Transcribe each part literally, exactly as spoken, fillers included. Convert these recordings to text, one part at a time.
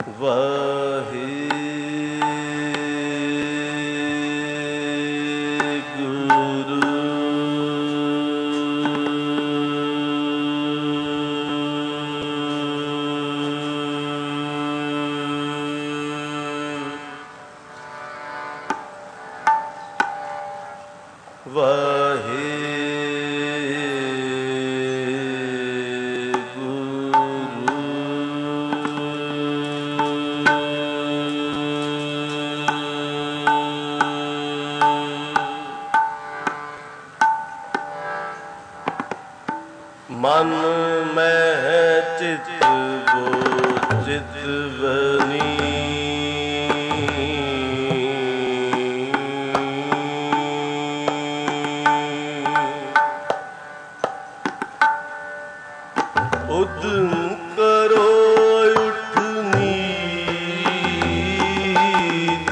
मन में चित वो चितवनी उद्यम करो उठ नीत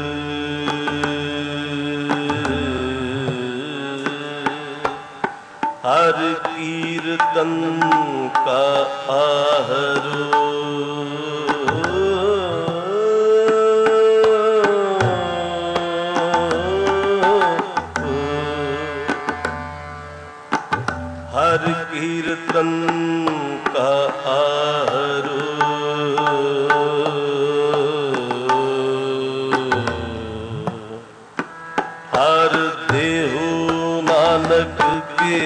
हर कीर्तन का आहरो हर कीर्तन का आहरो हर देहु नानक के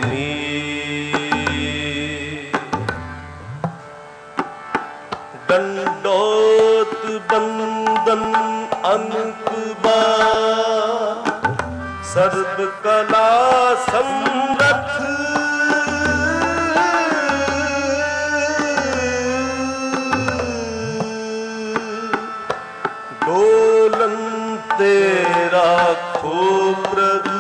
दंडोत बंदन अनकुबा सर्व कला समरथ डोलन तेरा खो प्रभु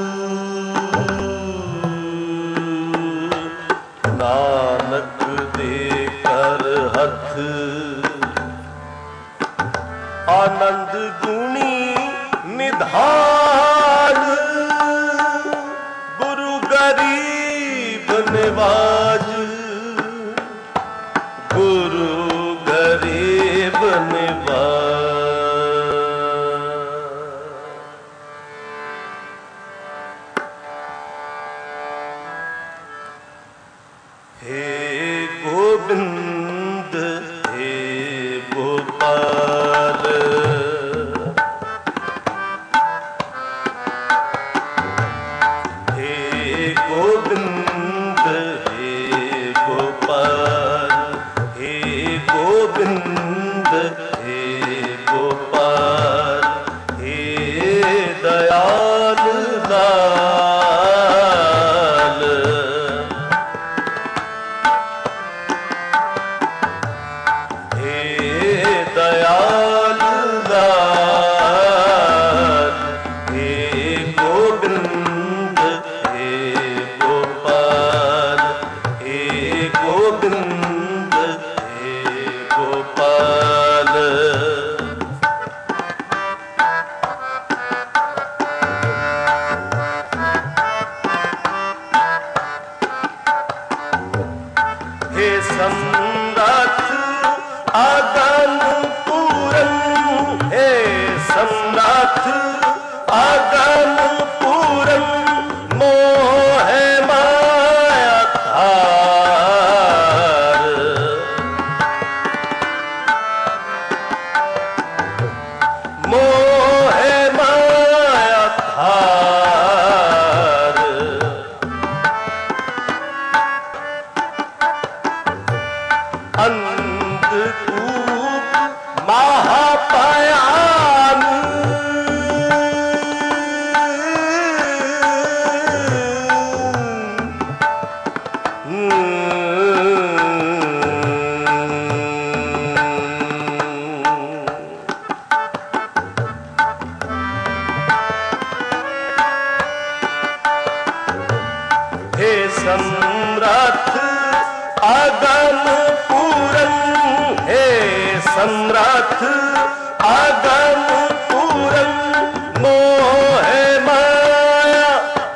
नानक देकर हथ आनंद गुणी निधान गुरु गरीब निवाज गुरु गरीब निवाज हे गोविंद हे गोपाल हे गोविंद हे गोपाल हे गोविंद हे गोपाल हे दयाल लाल दयाल लाल हे गोविंद हे गोपाल हे गोविंद हे गोपाल हे सम्राट आगन पूरन हे सम्राट आगन पूरन मोह माया धार मोह माया धार अंधकूप महापयान हे सम्राट आगन पूरन हे सम्राट आगन पूरन मोह माया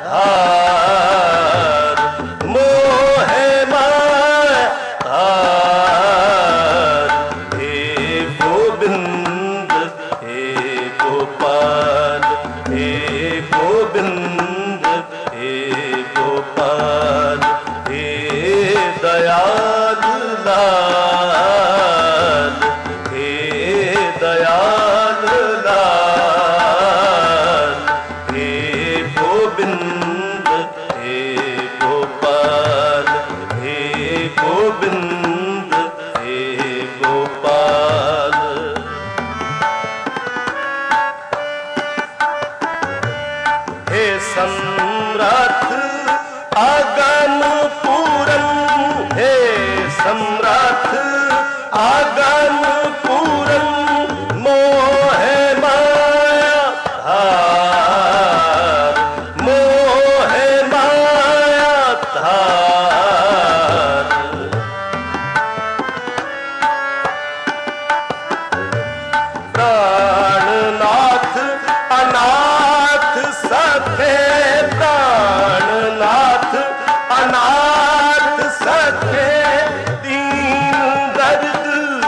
धार मोह माया धार हे अगम पूरन मोह माया धार, मोह माया धार। प्राणनाथ अनाथ सखे, प्राणनाथ अनाथ सखे, दीन दर्द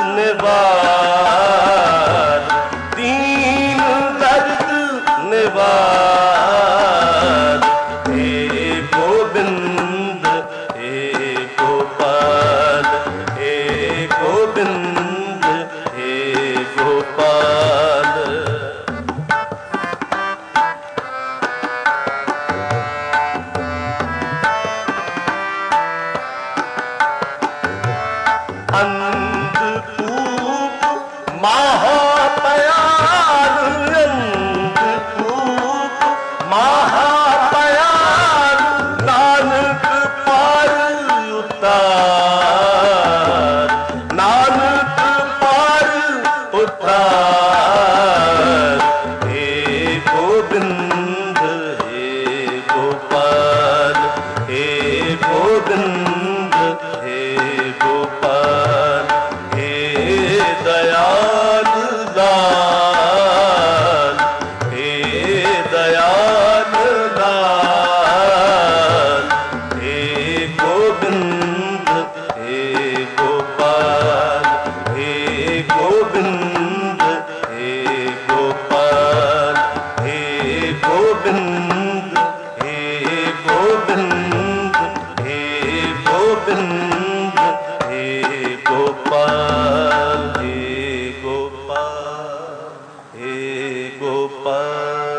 निवार, दीन दर्द निवार। हे गोविंद हे गोपाल, हे गोविंद हे गोपाल। अंधकूप महापयाल, अंधकूप महापयाल, नानक पार उतार, नानक पार उतार। हे गोविंद हे गोपाल, हे गोविंद हे गोपाल। हे दयाल लाल, हे दयाल लाल, हे गोविंद हे गोपाल, हे गोविंद हे गोपाल, हे गोविंद हे गोविंद हे गोविंद हे गोपाल, हे गोपाल हे गोपाल।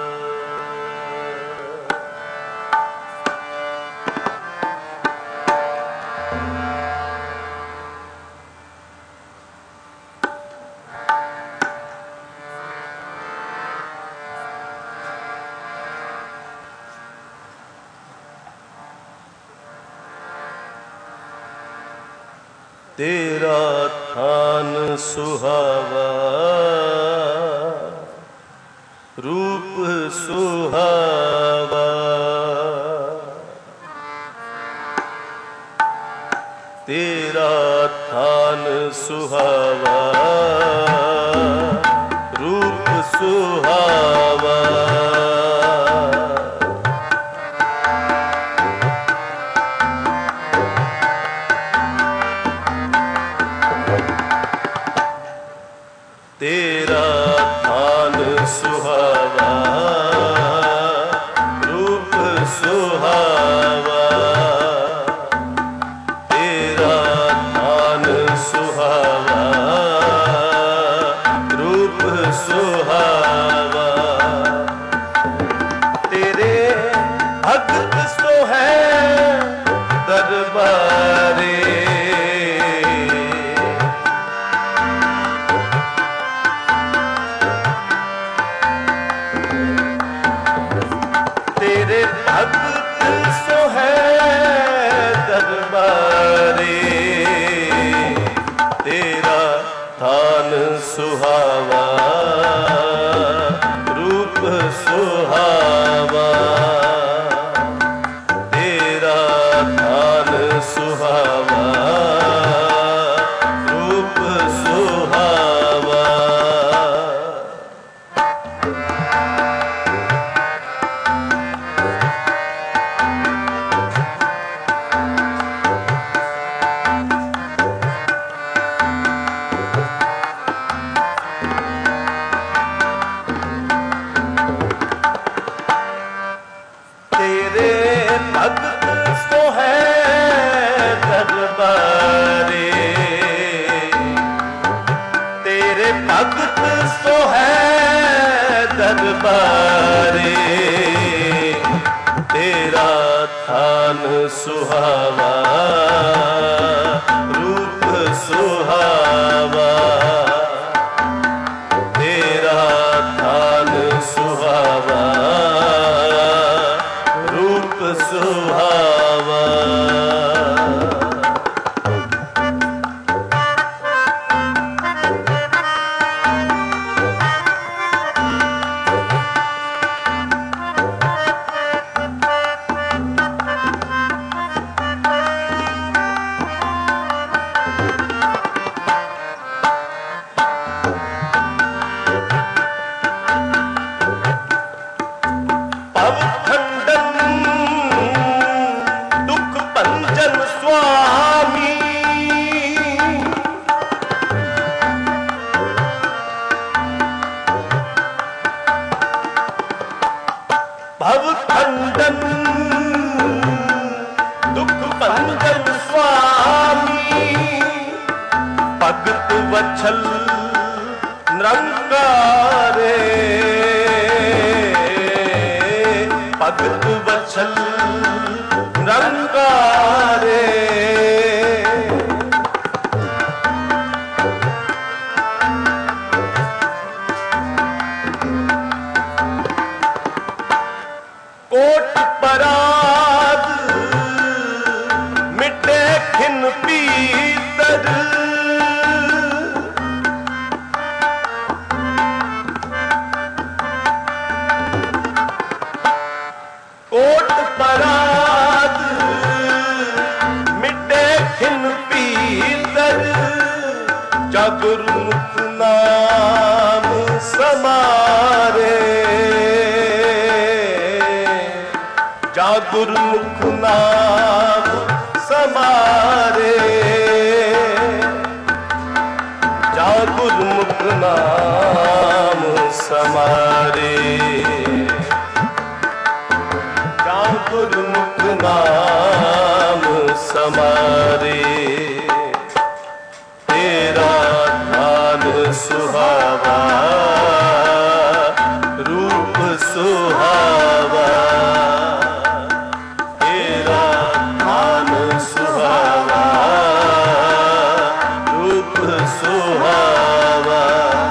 तेरा थान सुहावा, रूप सुहावा, तेरा थान सुहावा, रूप सुहावा। तेरा थान सुहावा, रूप सुहावा, तेरा थान सुहावा, रूप सुहावा। तेरे भक्त सो है दरबारे, तेरे भक्त सो है दरबारे। तेरा थान सुहावा, रूप सुहावा, तेरा थान सुहावा, रूप सुहावा। भक्त सो है दरबारे, तेरा थान सुहावा, रूप सुहावा, तेरा थान सुहावा, रूप सुहावा। भगत वत्सल निरंकारे, भगत वत्सल निरंकारे। कोट पराध मिटे खिन पीतर, कोट पराध मिटे खिन पीतर, जागुरमुख नाम समारे, जागुरमुख नाम समारे, जागुरमुख नाम समारे, जागुरमुख नाम समारे। तेरा ध्यान सुहावा, रूप सुहावा, तेरा ध्यान सुहावा, रूप सुहावा।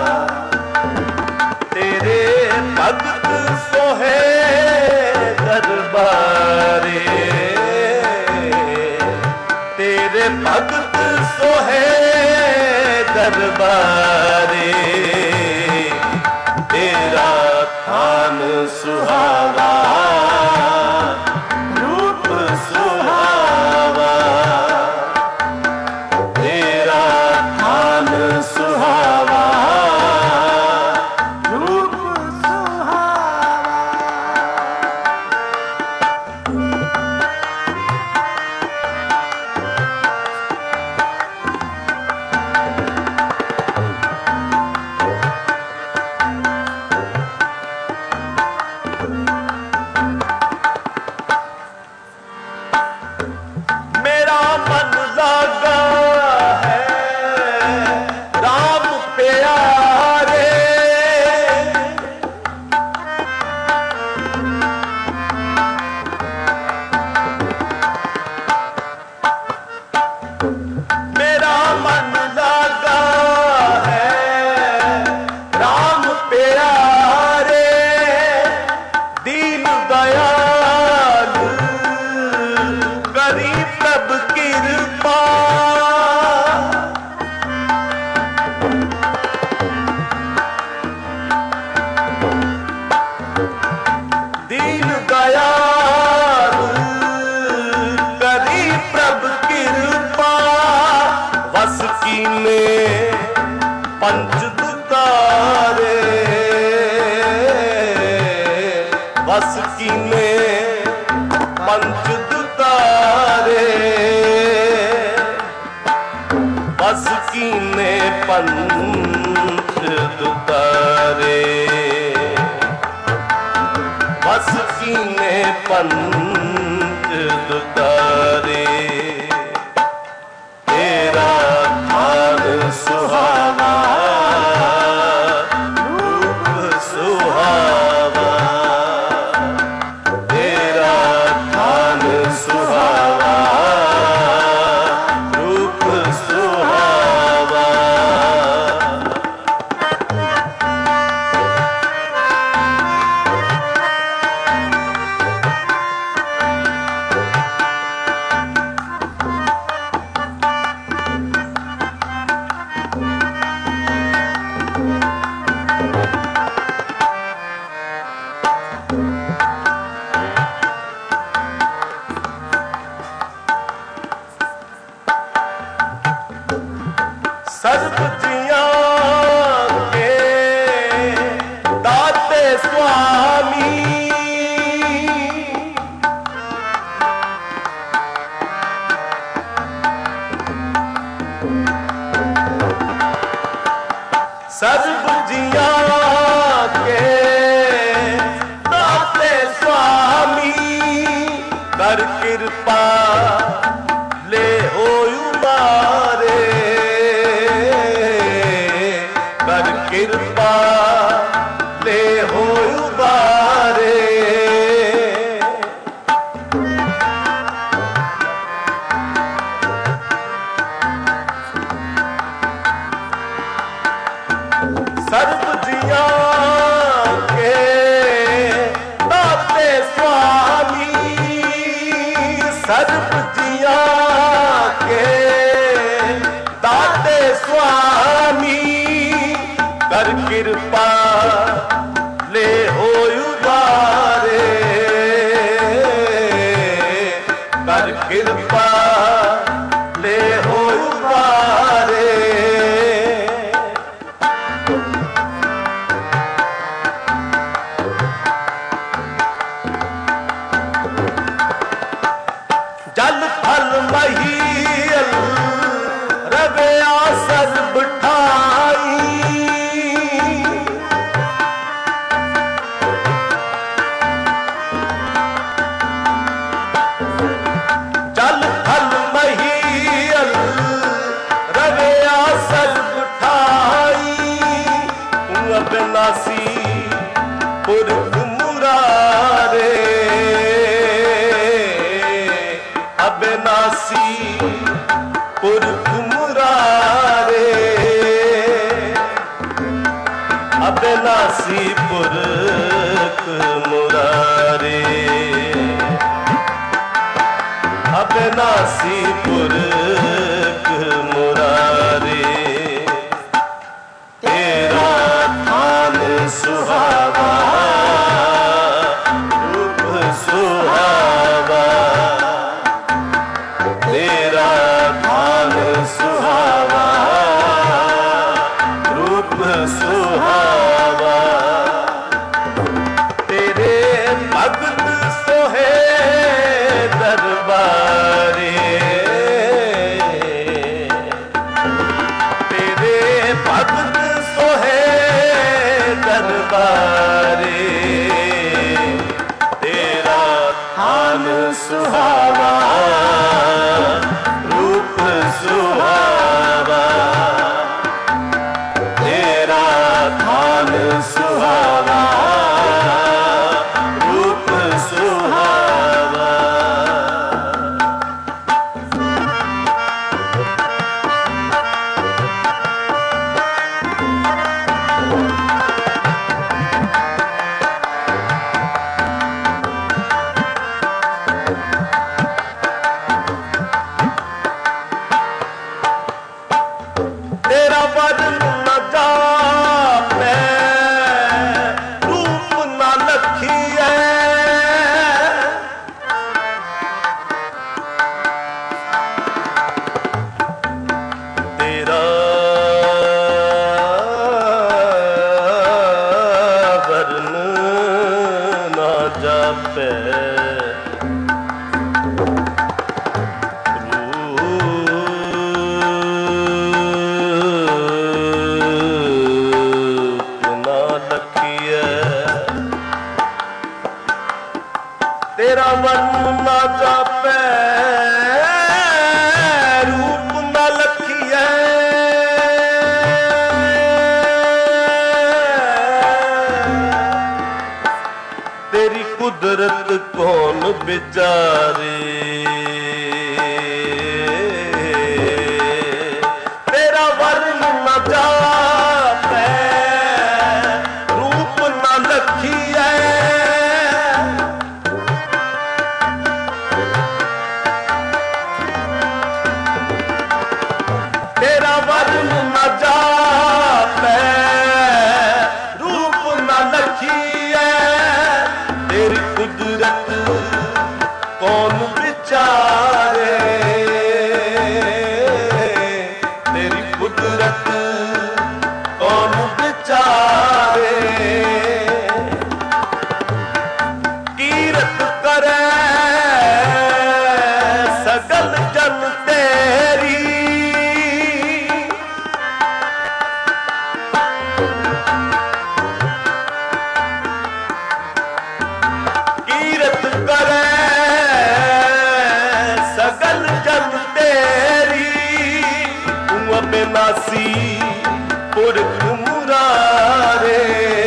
तेरे भगत सोहे दरबारे, तेरे भगत सोहे दरबारे, तेरा थान सुहावा, रूप सुहावा, तेरा थान सुहावा, रूप सुहावा। मेरा मन लागा है राम प्यारे, मेरा मन लागा है राम प्यारे, दीन दयाल करी प्रभ कृपा, दीन दयाल करी प्रभ कृपा। वस कीने पंच दुतारे, वस कीने पंच दुतारे, बस कीने पंच दुतारे, बस कीने पंच दुतारे। तेरा थान सुहावा, रूप सुहावा, तेरा थान सुहावा, रूप सुहावा। सर्व जियां के दाते स्वामी, सर्व जियां के दाते स्वामी, कर कृपा ले हो उमारे, सर्ब जिया के दाते स्वामी, सर्ब जिया के दाते स्वामी, कर कृपा ले हो उबारे, कर कृपा ले हो उबारे। जल थल महील रविया सर्ब ठाई, जल थल महील रविया सर्ब ठाई, अविनाशी पुरख मुरारे, अविनाशी पुरख मुरारे, अविनाशी पुरख मुरारे, अविनाशी पुरख मुरारे। तेरा थान सुहावा रूप सुहावा, तेरा थान सुहावा रूप सुहावा, तेरे भगत सोहे दरबारे, तेरे भगत सोहे दरबारे, तेरा थान सुहावा रूप सुहावा, तेरा थान सुहावा रूप सुहावा। तेरा वर्ण न जापे रूप न लखिए, तेरा वर्ण न जापे तेरा वर्ण न जापे रूप न लखिए, तेरी कुदरत कौन बिचारे, तेरा वर्ण न जापे रूप न लखिए, तेरा वर्ण न जापे रूप न लखिए, तेरी कुदरत कौन विचारे, तेरी कुदरत कौन विचारे, कीरत करे सगल जन तेरी, कीरत करे सगल जन तेरी, अविनाशी पुरख मुरारे,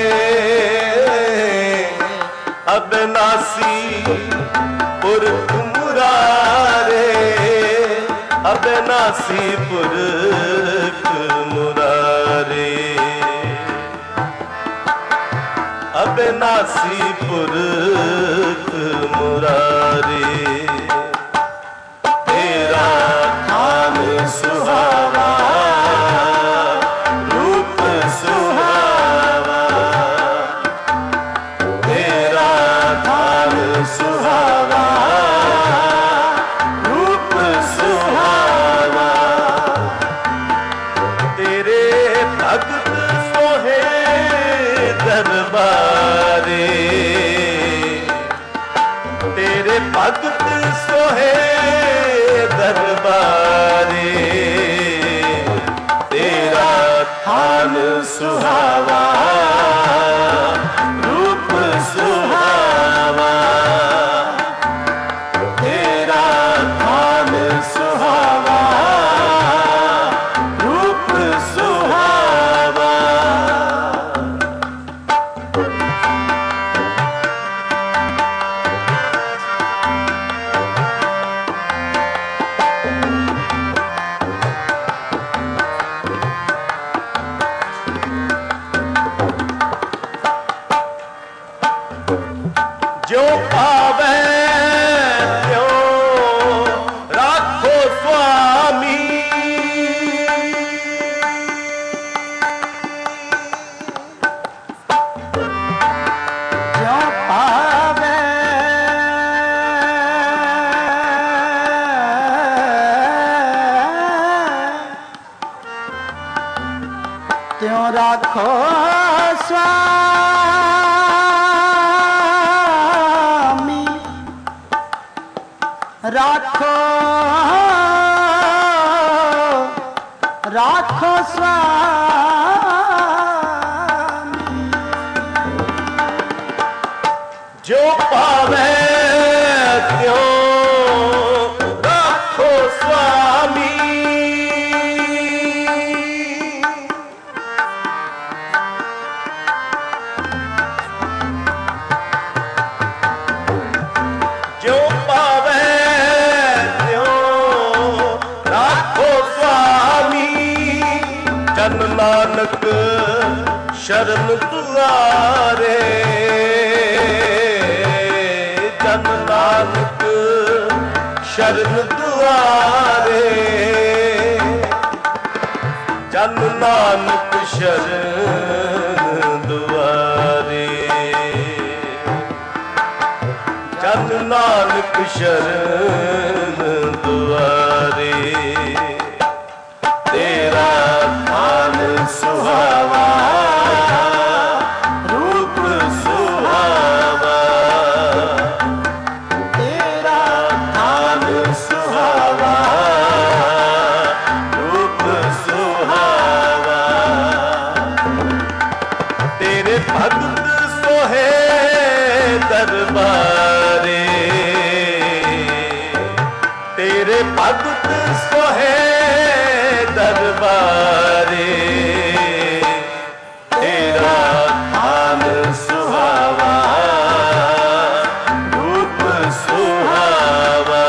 अविनाशी पुरख मुरारे, अविनाशी पुरख मुरारे। ਅਬਿਨਾਸੀ ਪੁਰਖ ਮੁਰਾਰੇ ਤੇਰਾ ਖਾਨ ਸੁਹਾਵਾ ਰੂਪ ਸੁਹਾਵਾ ਤੇਰਾ ਖਾਨ ਸੁਹਾਵਾ ਰੂਪ ਸੁਹਾਵਾ ਤੇਰੇ ਭਗਤ ਸੋਹੇ ਦਰਬਾਰੇ तेरे भगत सोहे दरबारे तेरा थान सुहावा रूप सुहावा तेरा थान सुहावा रूप सुहावा जो पावे त्यों राखो स्वामी जो पावे त्यों राखो स्वामी राखो राखो स्वामी जो पावे त्यों राखो स्वामी जो पावे जन नानक शरण दुआरे जन नानक शरण दुआरे जन नानक शरण दुआरे जन नानक शरण दुआरे तेरा थान सुहावा रूप सुहावा तेरा थान सुहावा रूप सुहावा तेरे भगत सोहे दरबारे तेरे भगत सोहे दरबारे तेरा थान सुहावा रूप सुहावा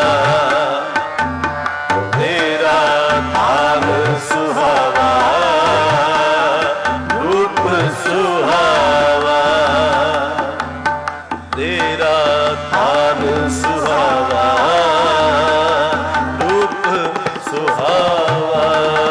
तेरा थान सुहावा रूप सुहावा तेरा थान सुहावा रूप सुहावा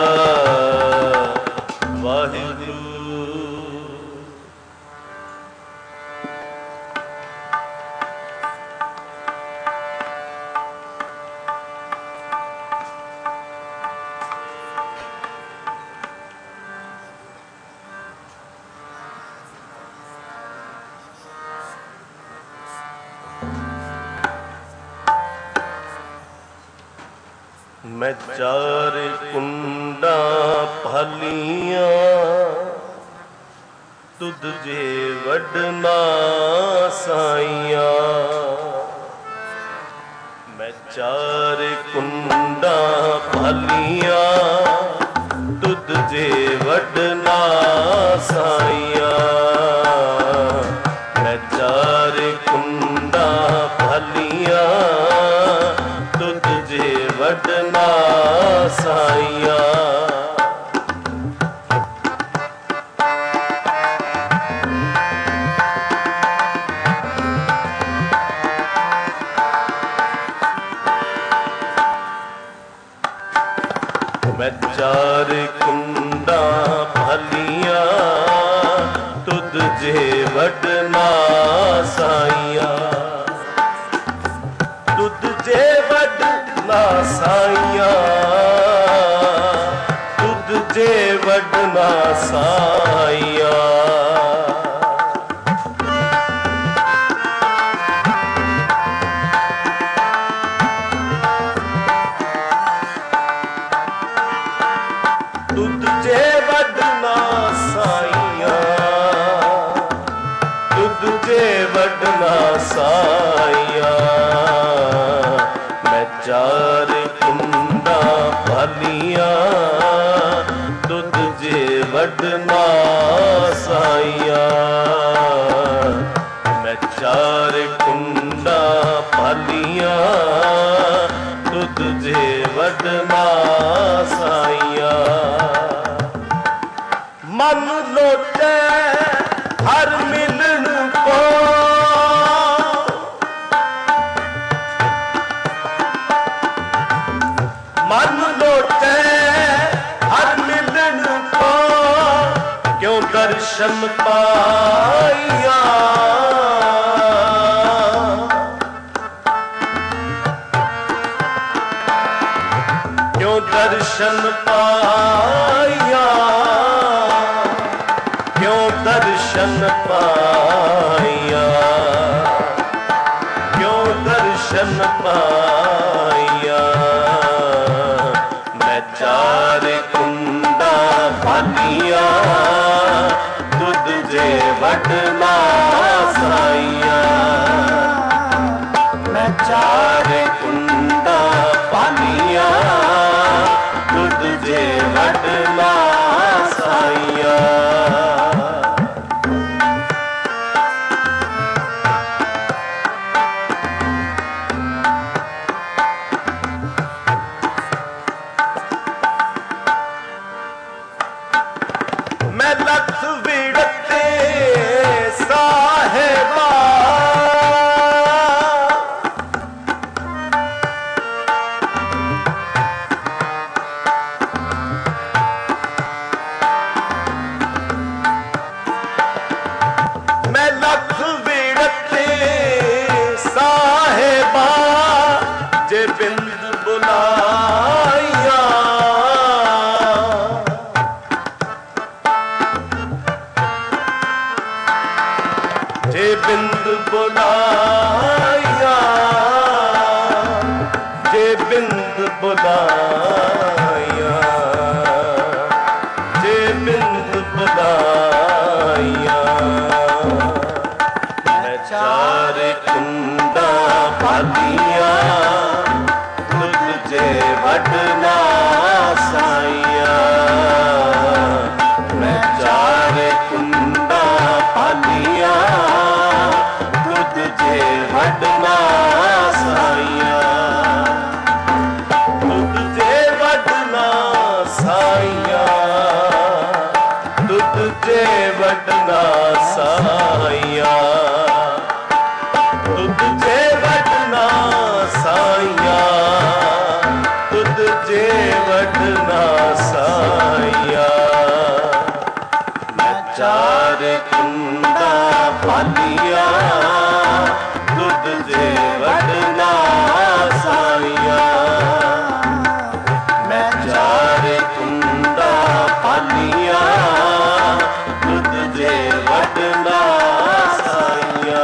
मैं चार कुंडा फलियां तुद जे वडना साइयां मैं चार कुंडा फलियां तुद जे वडना साइयां मैं चार कुंडा फलियां तुद जे वडना साइयां वडना साइया। तुझे वडना साइया, तुझे वडना साइया। मैं चार कुंडा भलिया, तुझे वडना साइया। मैं चार कुंडा भलिया, तुझे वडना साइया। मन लोटे हर मिलन को, मन लोटे हर मिलन को, क्यों दर्शन पाइया। क्यों दर्शन पाइया, क्यों दर्शन पाइया, क्यों दर्शन पाइया। मैं चार कुंडा भलिया, तुझे वडना साइया। मैं चार कुंडा भलिया, तुझे वडना साइया। मैं लख विड़ते साहेबा, मैं लख विड़ते साहेबा, जे बिंद बुलाया। जे बिंद बुलाया, जे बिंद बुलाया, जे बिंद बुलाया। मैं चार कुंडा भलिया, तुझे वडना साइया। मैं चार कुंडा भलिया, तुझे वडना साइया। तुझे वडना साइया, तुझे वडना साइया। तुझे वडना साइया, तुझे वडना साइया। मैं चार कुंडा भलिया, तुझे वडना साइया। मैं चार कुंडा भलिया, तुझे वडना साइया।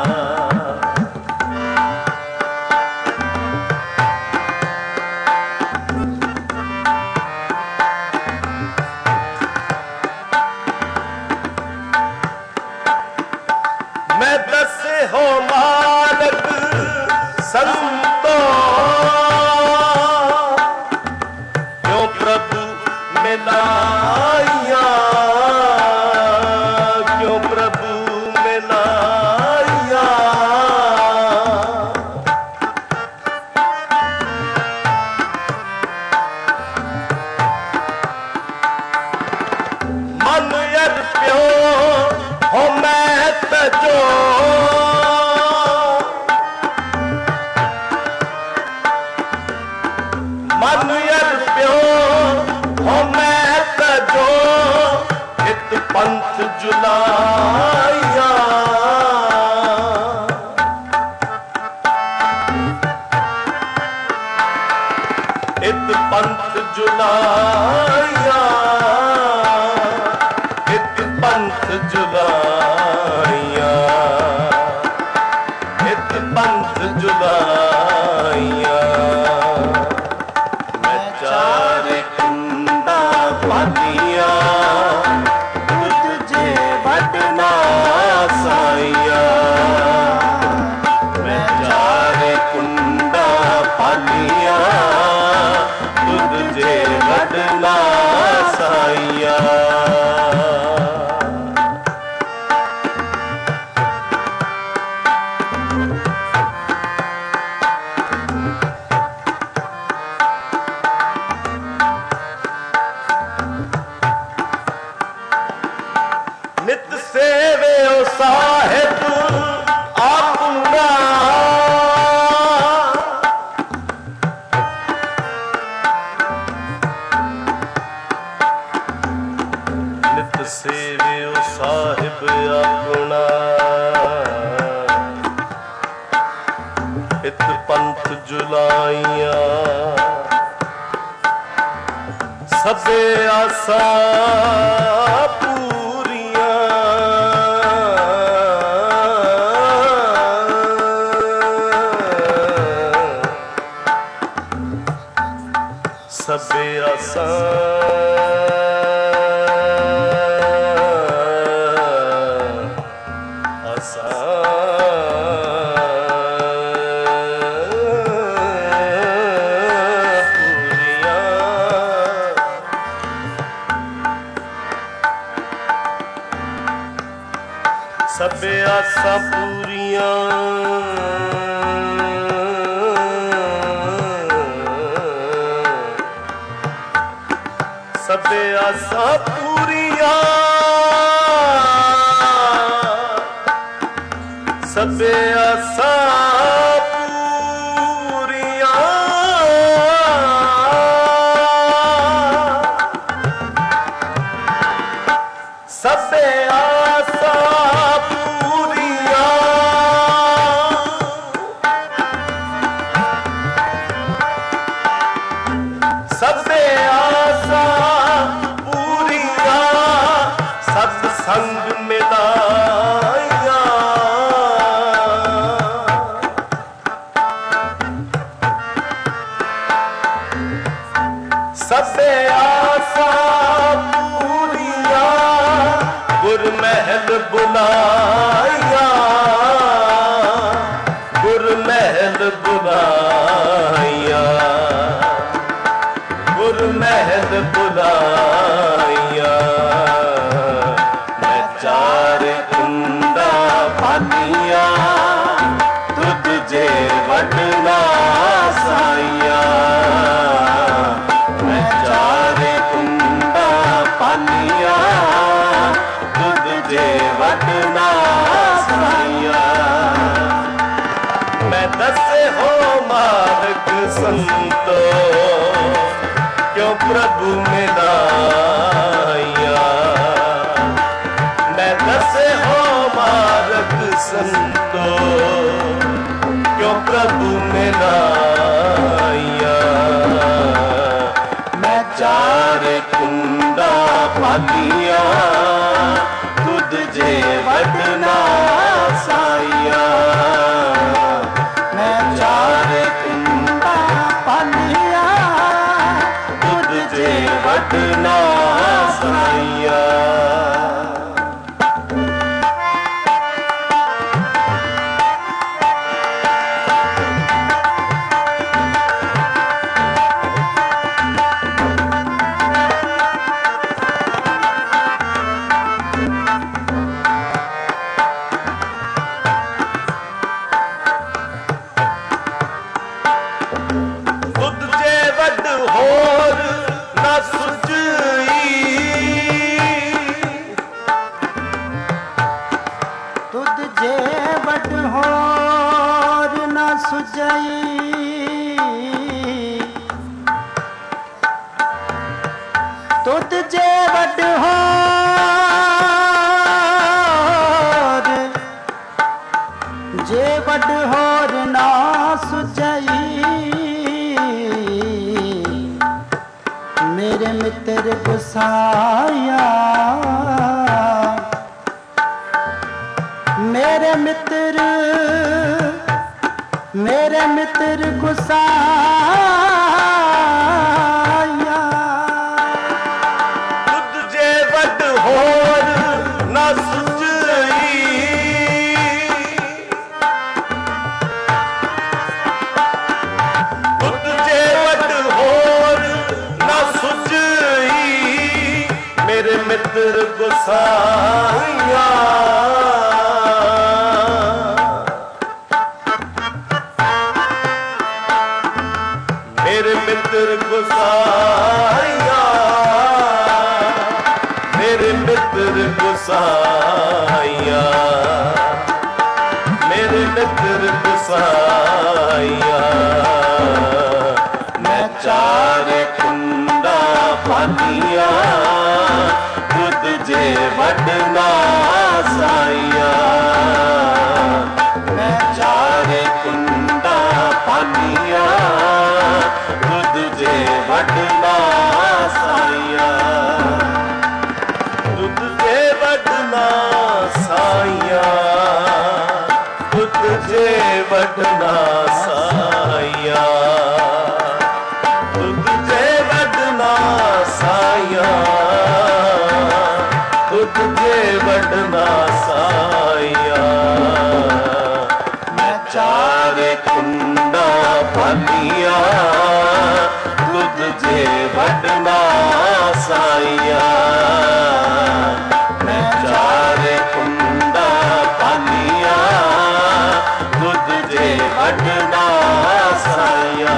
मैं दसे हो मालक संतो, क्यों प्रभु मिलाया, क्यों प्रभु मिलाया। मन अर्प्यो हो मैं तजो, मन अर्प्यो हो मैं तजो, इत पंथ जुलाया। इत पंथ जुलाया। जुलाइया, हित पंथ जुलाइया। मैं चार कुंडा पालिया, तुझे वडना साइया। मैं चार कुंडा पालिया, तुझे वडना साइया। नित सेवे ओ साहिब आपुना, नित सेवे ओ साहिब आपुना। हित पंथ जुलाइया, सबे आसा सबे आसा आसा पूरिया। सबे आसा पूरिया, सबे आसा पूरिया, सबे आसा पूरिया। सबे आसा पूरिया, सबे आसा पूरिया। सत्संग मिलाया, सबे आसा पूरिया। गुर महल बुलाया, गुर महल बुलाया, गुर महल बुलाया। मैं चार कुंडा पालिया, तुझे वडना साइया। मैं चार कुंडा पालिया, तुझे वडना साइया। मैं दसे हो मार्ग संतो, क्यों प्रभु मिलाया। मैं दसे हो मार्ग संतो, क्यों प्रभु मिलाया। मैं चार कुंडा पालिया, तुझे वडना साइया। मैं चार कुंडा पालिया, तुझे वडना साइया। तुझे वड होर न सुझई, तुझे वड होर न सुझई। तुझे वड होर, जे वड होर ना सुझई। मेरे मित्र गुसाया, मेरे मित्र गुसाया तुझ जे वड होर ना सुझई तुझ जे वड होर ना सुझई मेरे मित्र गुसाया मेरे मित्र गुसाया मेरे मित्र गुसाया मेरे मित्र गुसाया मैं चार कुंडा पानिया खुद जे वडना साया मैं चार कुंडा पानिया खुद जे वडना साया खुद जे वडना साया खुद जे वडना साया खुद जे वडना साया खुद जे वडना साया मैं चार कुंडा पानिया खुद जे वडना साया मैं चार कुंडा पानिया खुद जे वडना साया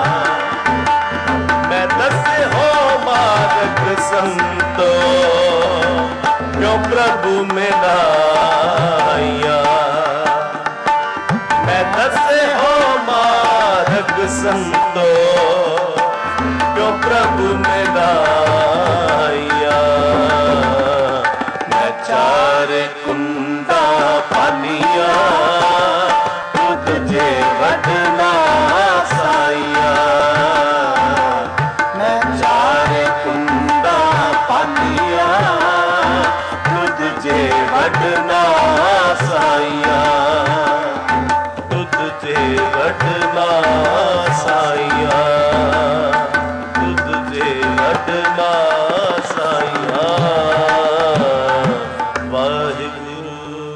मैं दसे हो मार्ग संतो क्यों प्रभु मेरा आया मैं दसे हो मार्ग संतो क्यों प्रभु मेरा आया मैं चार कुंडा पानिया खुद जे वडना साया मैं चार कुंडा पानिया खुद जे वडना साया खुद जे वडना साया खुद जे वडना साया वाहिगुरु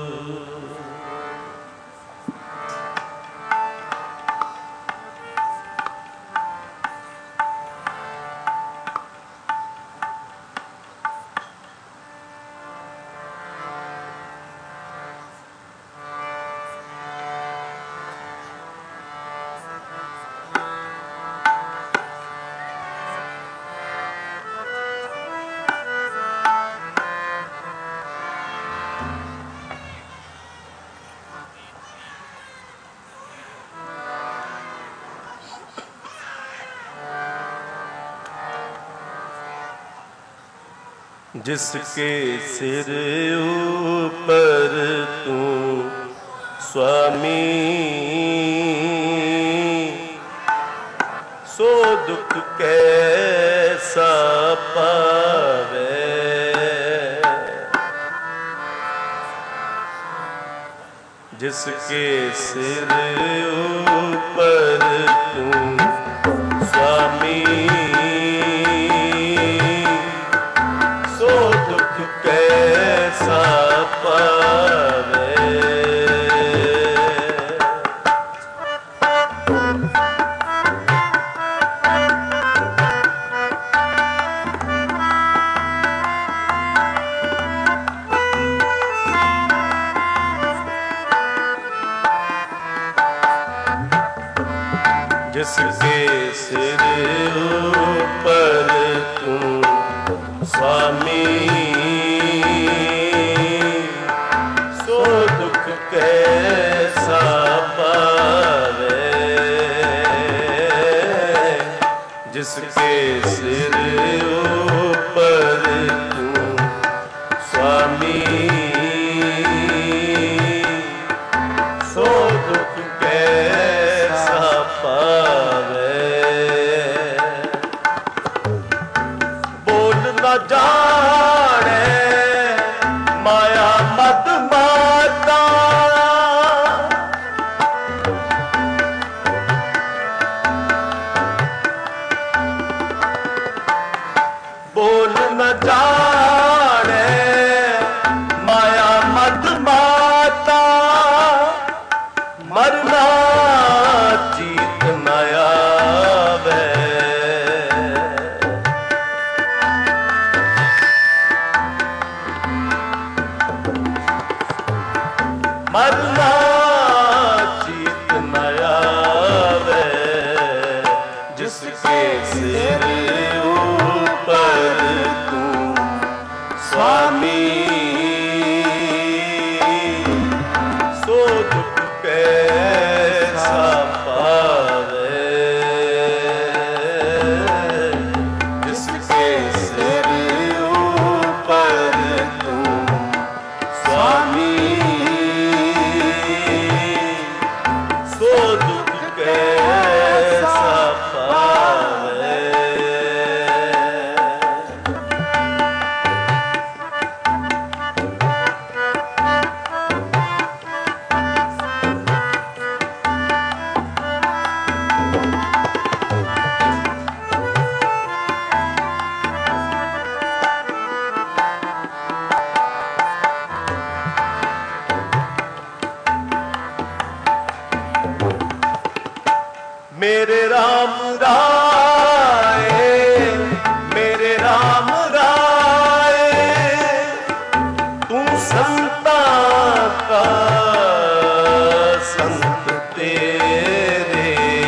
जिसके सिर ऊपर तू स्वामी सो दुख कैसा पावे जिसके सिर ऊपर तू स्वामी कैसा पावे जिसके सिर ऊपर तू स्वामी सो दुख कैसा पावे जिसके सिर ऊपर तू स्वामी सो दुख कैसा पावे बोल न जाने माया मद माता मरना चीत न आवे, जिसके सिर ऊपर तू स्वामी, सो दुख कैसा पावे, जिसके सिर ऊपर तू स्वामी, सो दुख कैसा पावे। मेरे राम राय, मेरे राम राय, तू संता का संत तेरे,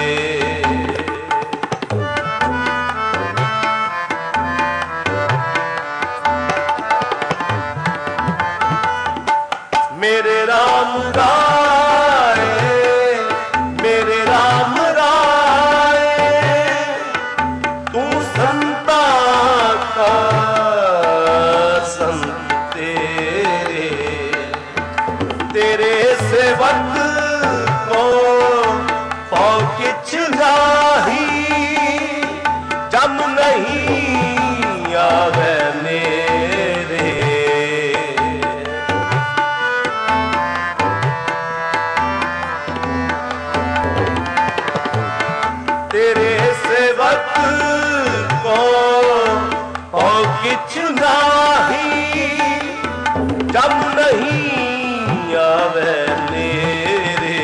मेरे राम राय, मेरे राम तेरे सेवक को पाओ किछ नाही, जम नहीं आवे मेरे, तेरे सेवक को पाओ किछ नाही, जम नहीं आवे मेरे,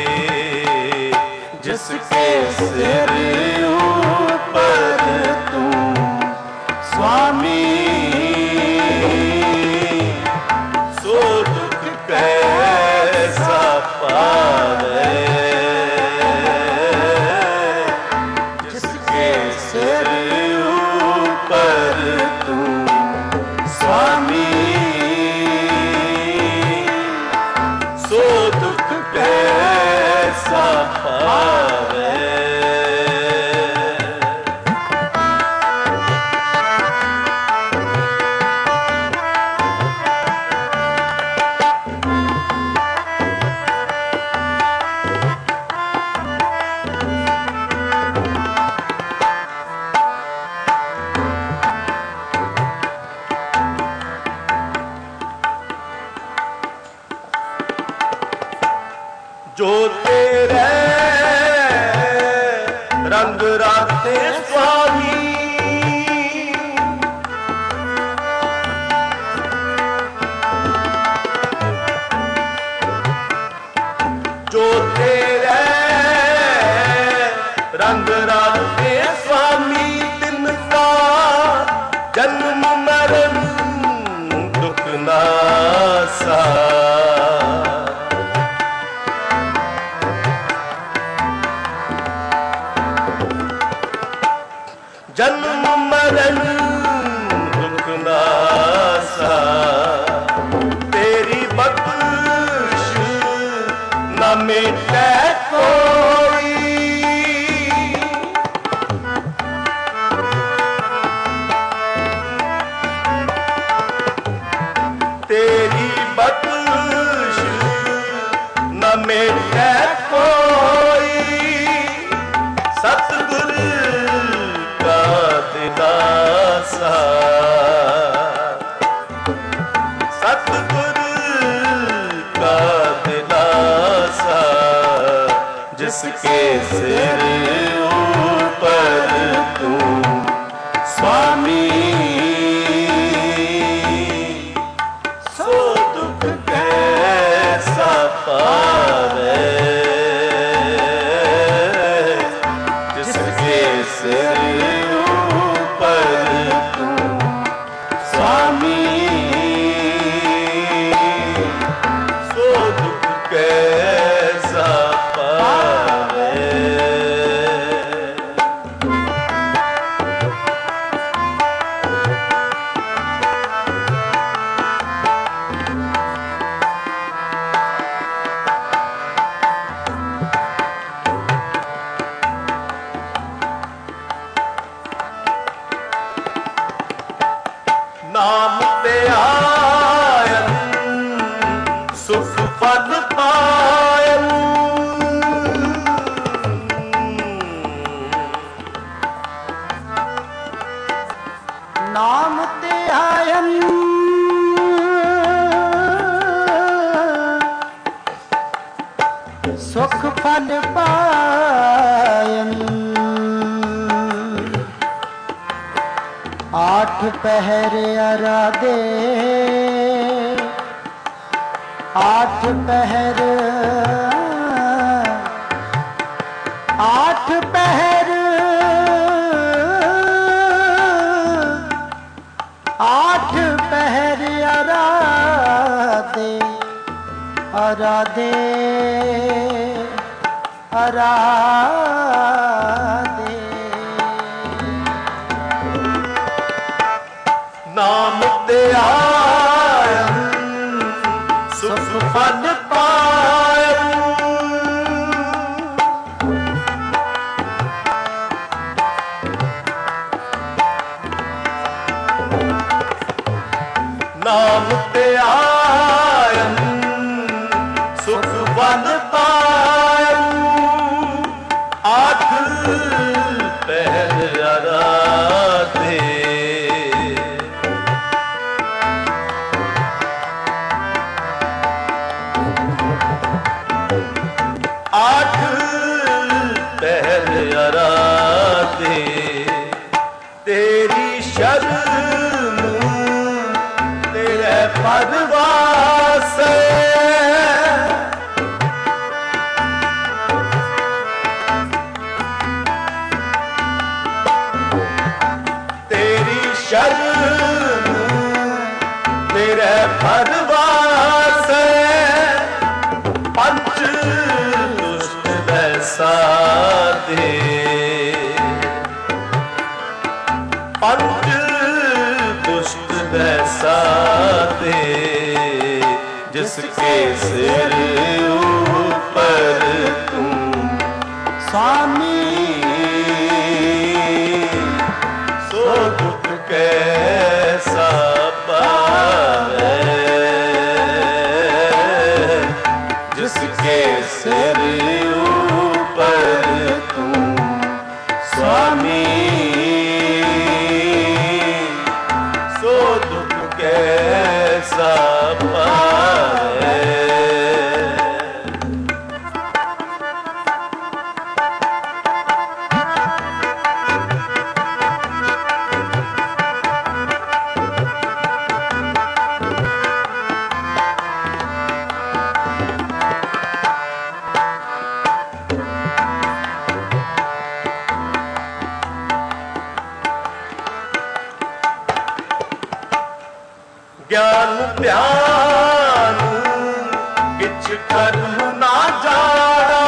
जिसके सिर ऊपर तू स्वामी, सो दुख कैसा पावे, जिसके सिर ऊपर तू स्वामी, सो दुख कैसा पावे। जो तेरे रंग राते स्वामी, जो तेरे रंग राते स्वामी, तिनका जन्म मरण दुख नासा, जन्म मरण दुख नासा, तेरी बख्श न मिटे कोई, तेरी बख्श न मिटे कोई, सतगुरु दासा, सतगुरु का दिलासा, जिसके सिर ऊपर तू स्वामी, सो दुख कैसा पावे, जिसके सिर स्वामी, सो दुख कै फल पायन नाम ते आयन सुख फल पायन आठ पहर आराधे आठ पहर आठ पहर आठ पहर आराधे आराधे आराधे नाम ते आयन सुख फल पायन नाम ते आयन सुख फल पायन आठ पहर आराधे आठ पहर आराधे तेरी शरण तेरे परवास तेरी शरण तेरे परवास पंच दुष्ट साधे पंच दुष्ट साधे जिसके सिर ऊपर तुम स्वामी सो दुख कैसा पावे जिसके सिर ऊपर तुम स्वामी सो दुख कैसा पावे ज्ञान ध्यान किछ कर्म ना जाना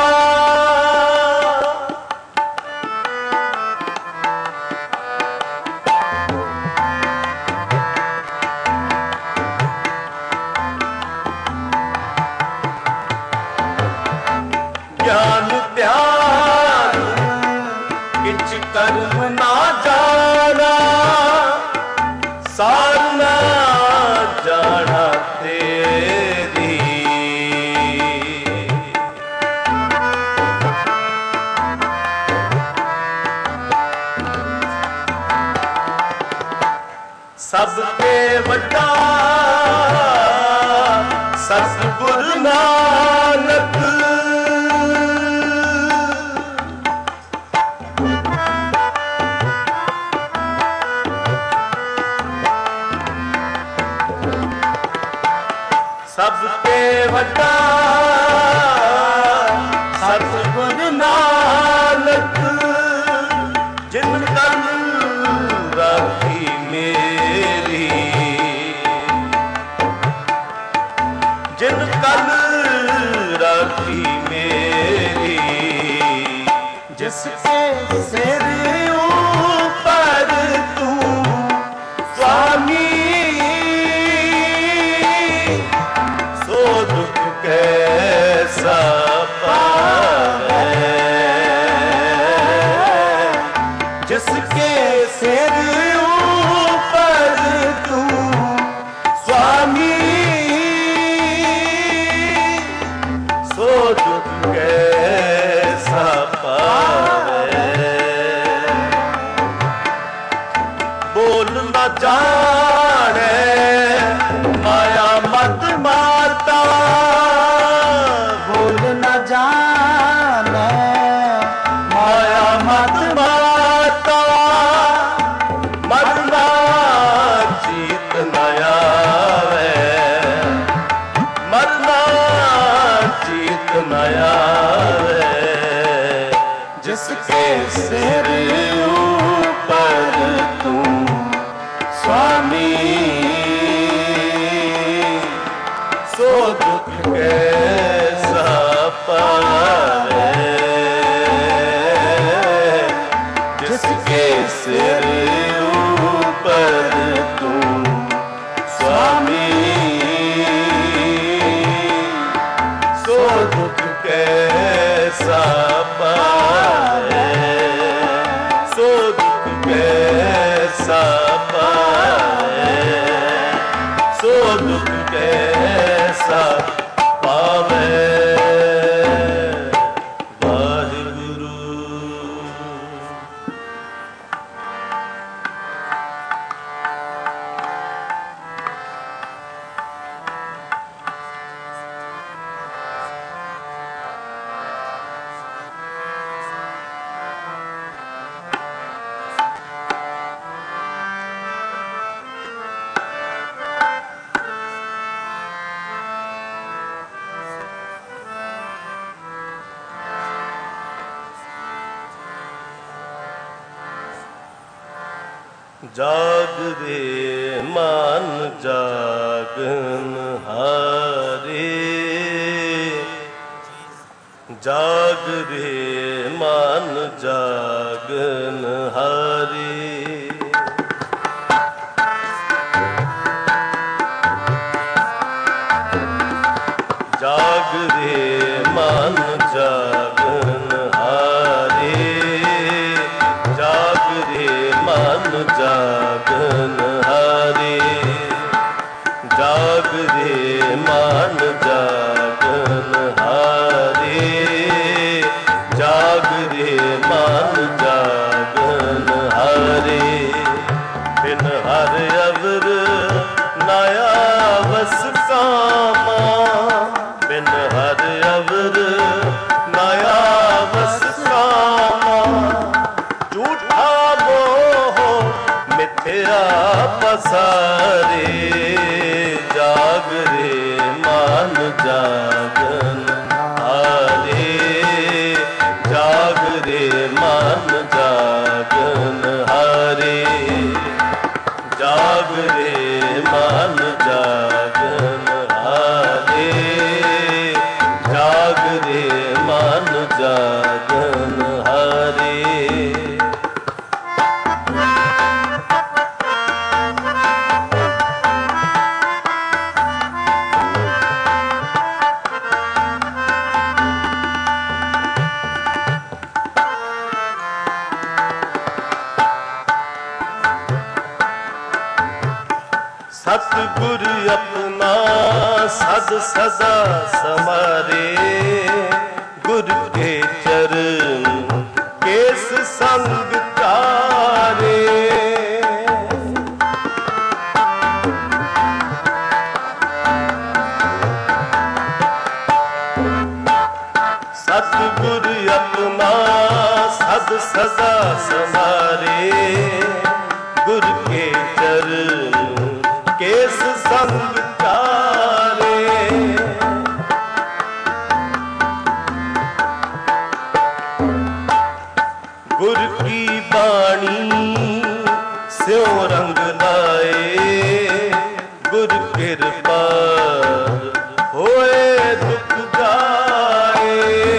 ज्ञान ध्यान किछ कर्म ना जाना सारना जाना तेरी सबके वड्डा सतगुर नानक सबके वड्डा सतगुर नानक जिन कल राखी मेरी जिन कल राखी मेरी जिसके सिर ऊपर तू स्वामी दुख कैसा पावे जिसके सिर ऊपर तू स्वामी सो दुख कैसा पावे जिसके सिर ऊपर तू स्वामी सो दुख कैसा पावे सो दुख कैसा पावे सो दुख कैसा पावे वाहिगुरु। जाग रे मन जागन हारे जाग रे मन जागन हारे जाग रे मन जागन हारे जाग रे मन जागन हारे जाग रे मन जागन हारे जाग रे मन जागन हारे बिन हर अवर नया वस कामा बिन हर अवर नया वस कामा झूठा मोह मिथ्या पसारे जाग रे मन जागन हारे जाग रे मन जागन हारे जाग रे मन जागन हारे जाग रे मन जागन हारे सतगुर अपना सद सदा समारे गुर के चरण केस संग तारे सतगुर अपना सद सदा समारे गुर के चरण केस संग तारे गुर की बाणी स्यों रंग लाए गुर कृपा होए दुख गाए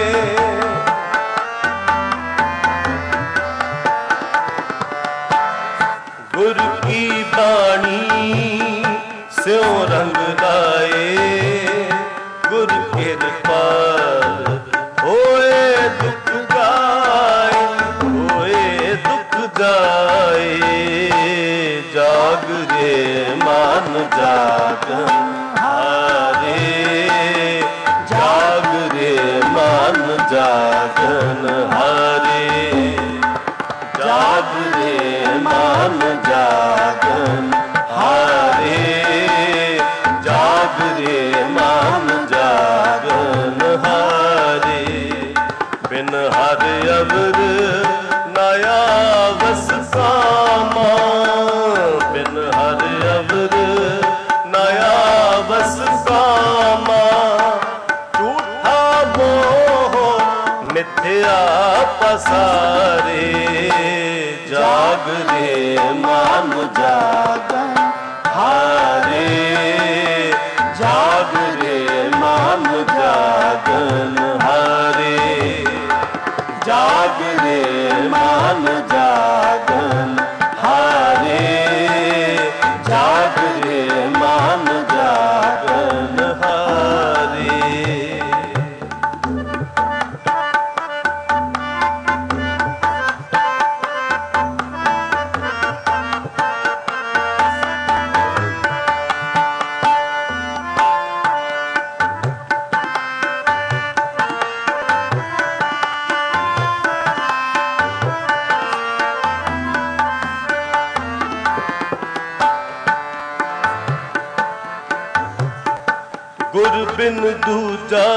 गुर की बाणी स्यों रंग लाए गुर कृपा होए दुख गाए होए दुख गाए जाग रे मन जागन हारे जाग रे मन जागन हारे जाग रे मन जागन हारे जाग रे मन जागन हारे बिन हर अवर नया वस कामा बिन हर अवर नया वस कामा झूठा मोह मिथ्या पसारे जाग रे मन जागन हारे जाग रे गुर बिन दूजा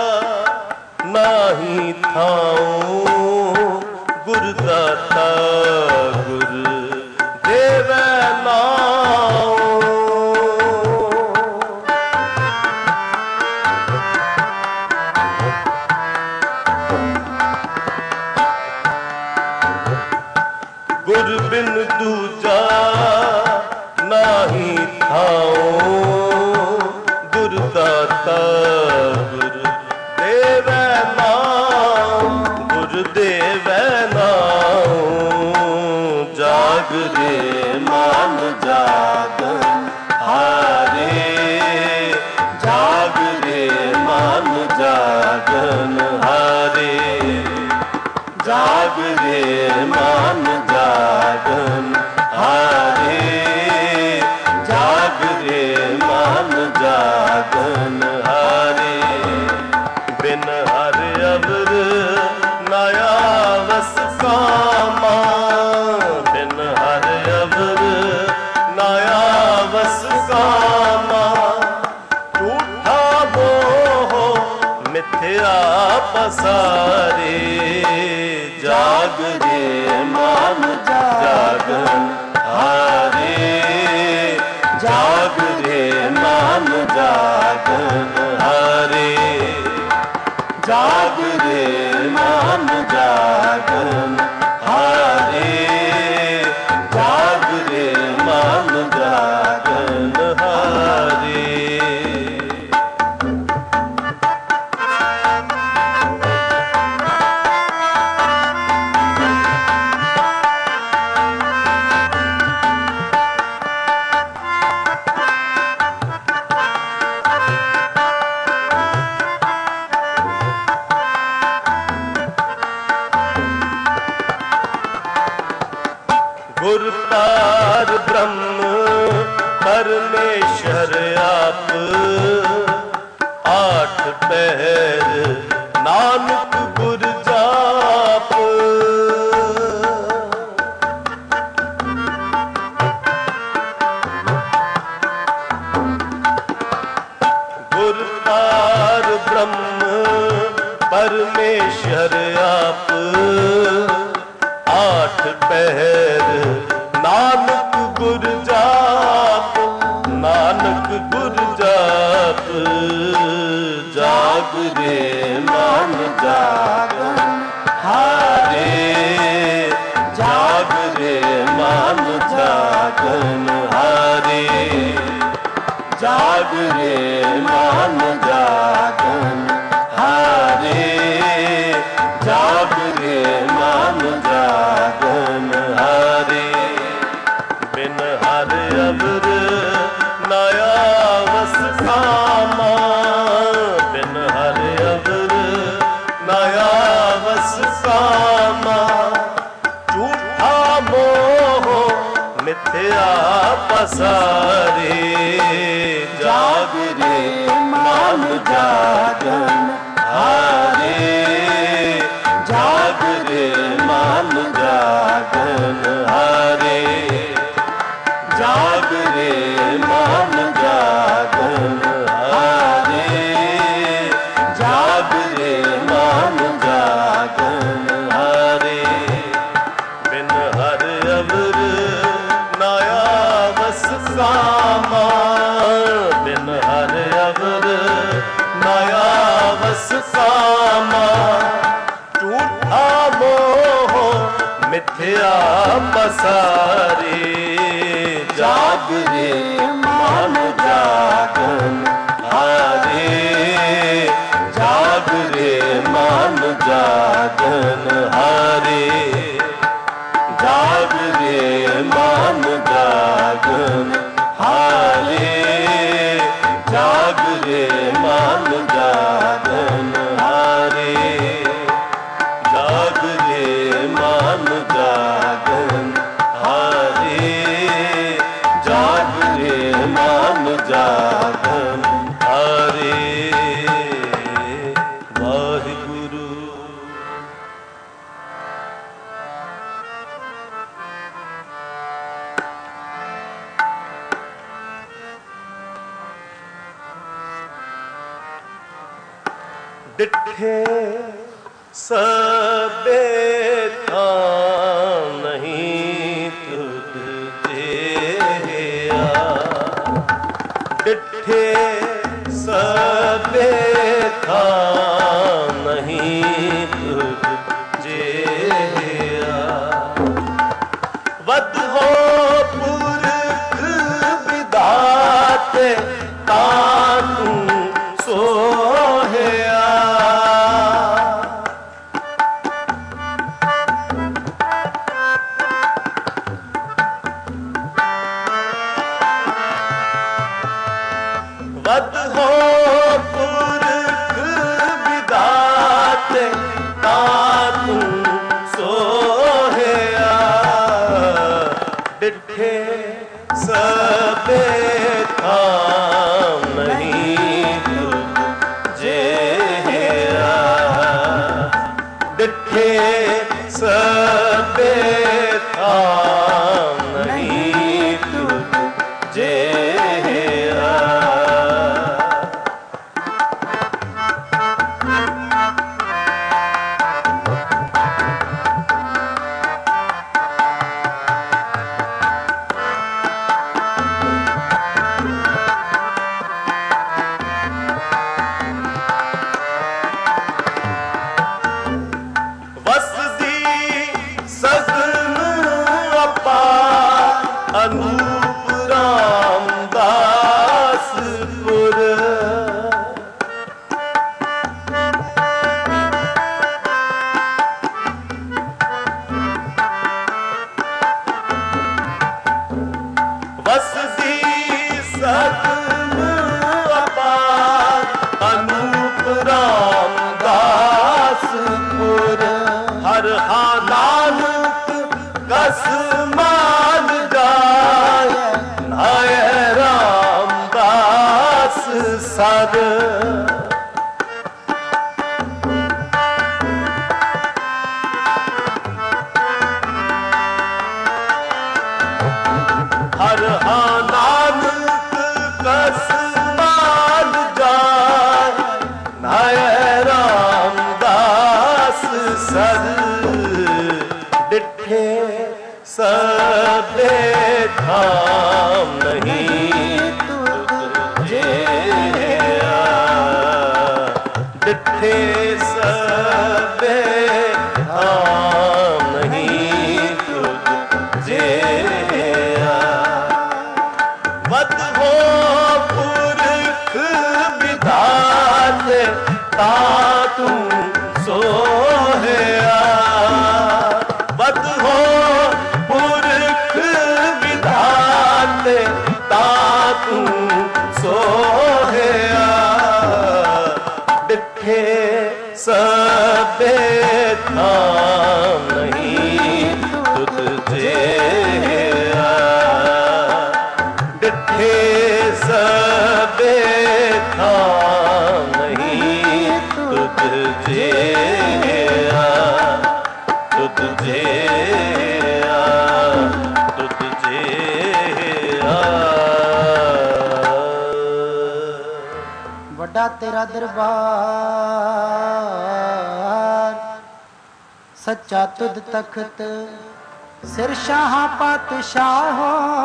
नाही थाओ, गुर दाता गुर देवै नाओ। गुर बिन दूजा नाही थाओ, गुर दाता गुर देवै नाओ, गुर देवै नाओ। जाग रे मान जागन हारे, जाग रे मान जागन हारे, जाग रे मान जागन हारे, जाग रे मान जागन हारे। बिन हर अवर नया वस कामा, बिन हर अवर नया वस कामा। झूठा मोह मिथ्या पसारे, जाग रे मान जागन हारे, जाग रे मान जागन हारे, जाग रे मान जागन हारे, जाग रे मान जागन हारे। गुर पार ब्रह्म परमेश्वर आप, आठ पहर नानक गुर जाप। गुर पार ब्रह्म परमेश्वर आप, आठ पहर नानक गुर जाप, नानक गुर जाप। जाग रे मान जागन हारे, जाग रे मान जागन हारे, जाग रे मान जागन हारे, जाग रे मान जागन हारे। बिन हर अवर नया वस कामा, बिन हर अवर नया वस कामा। झूठा मोह मिथ्या पसारे, जाग रे मान जागन हारे, जाग रे मान जागन हारे, जाग रे मान जागन हारे, जाग रे मान जागन हारे। बिन हर अवर नया वस कामा, बिन हर अवर नया वस कामा। झूठा मोह मिथ्या पसारे, जाग रे मान जागन हारे, जाग रे मान जागन हारे, जाग रे मान जागन हारे, जाग रे मान जागन हारे, जाग रे मान जागन हारे, जाग रे मान जागन हारे। वाहिगुरु। डिठे सबे थां नहीं तुझ जिया, डिठे सबे थां नहीं तुझ जिया, वध हो पुरख विधाते तातू सोहया, वध हो पुरख विधाते तातू सोहया, डिठे सबे थां नहीं तुझ जिया, डिठे सबे थां नहीं तुझ जिया। अनूप रामदासपुर, वसदी सदन अपार अनूप रामदासपुर, हर हा नानक कस मान जाय नाय रामदास सर, हर हा नानक कस मान जाय नाय रामदास सर, डिठे सबे थां नहीं तुझ जिया, डिठे सबे थां नहीं तुझ जिया, वध हो पुरख विधाते तातू सोहया, वध हो पुरख विधाते तातू सोहया, डिठे सबे थां नहीं तुझ जिया, डिठे सबे थां नहीं तुझ जिया, तुझ जिया, तुझ जिया। वड्डा तेरा दरबार, सच्चा तुद तख्त, सिर शाह पातशाह,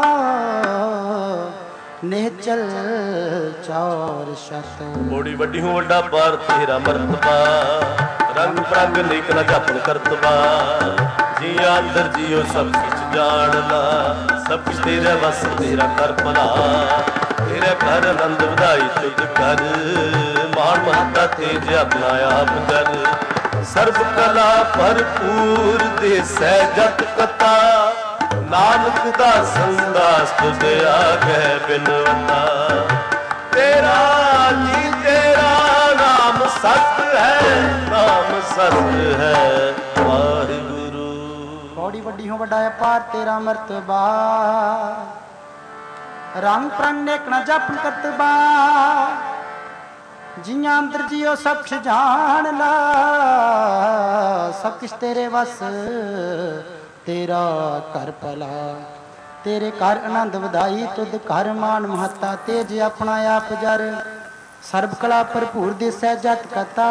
निहचल चौर शत, बड़ी वड्डी हूँ वड्डा पार तेरा मरतबा, रंग प्रंग नेक न जपन करतबा, जिया अंदर जियो सब कुछ जान ला, सब कुछ तेरा बस तेरा कर भला, तेरे घर आनंद वधाई तुझ कर, मान महता तेज अपना आप कर, सर्व कला भरपूर दे सहजत कथा, नानक दा संदास तुझ आगे बिनवता, तेरा जी तेरा नाम सत है, नाम सत है वाहिगुरु। बड़ी वड्डी हो वड्डा अपार तेरा मर्तबा, रंग प्रंग नेक न जपन करतबा, जियां अंदर जियो सब कुछ जान ला, सब कुछ तेरे वस तेरा कर भला, तेरे घर आनंद वधाई तुद घर मान महता, तेज अपना आप जर, ਸਰਬ ਕਲਾ ਭਰਪੂਰ ਦਿਸੈ ਜਤ ਕਥਾ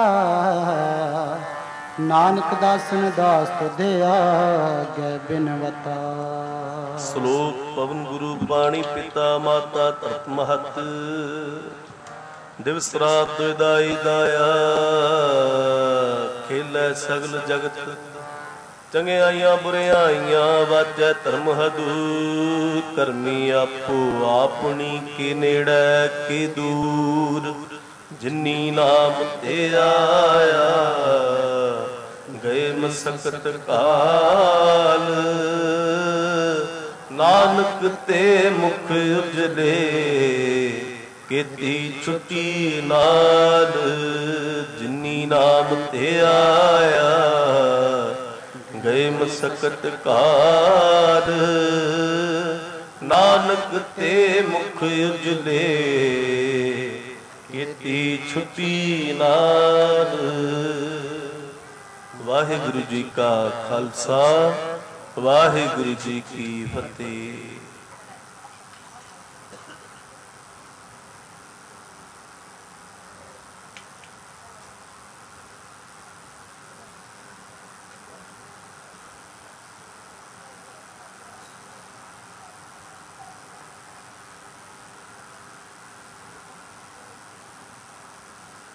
ਨਾਨਕ ਦਾਸਨ ਦਾਸ ਤੁਧੇ ਆਗੈ ਬਿਨਵਤਾ। ਸ਼ਲੋਕ ਪਵਨ ਗੁਰੂ ਬਾਣੀ ਪਿਤਾ ਮਾਤਾ ਧਰਤ ਮਹਤ ਦਿਵਸ ਰਾਤ ਦਾਈ ਦਾਇਆ ਖੇਲੇ ਸਗਲ ਜਗਤ ਚੰਗਿਆਈਆਂ ਬੁਰਿਆਈਆਂ ਵਾਜੈ ਧਰਮ ਹਦੂਰ ਕਰਮੀ ਆਪੋ ਆਪਣੀ ਕੇ ਨੇੜੇ ਕੇ ਦੂਰ ਜਿਨੀ ਨਾਮ ਤੇ ਆਇਆ ਗਏ ਮਸਕਤ ਕਾਲ ਨਾਨਕ ਤੇ ਮੁਖ ਉਜਲੇ ਕੀਤੀ ਛੁੱਟੀ ਨਾਲ ਜਿਨੀ ਨਾਮ ਤੇ ਆਇਆ ਗਏ ਮਸਕਤ ਕਾਰ ਨਾਨਕ ਤੇ ਮੁਖ ਉਜਲੇ ਕੀਤੀ ਛੁੱਟੀ ਨਾਲ। ਵਾਹਿਗੁਰੂ ਜੀ ਕਾ ਖਾਲਸਾ ਵਾਹਿਗੁਰੂ ਜੀ ਕੀ ਫਤਿਹ।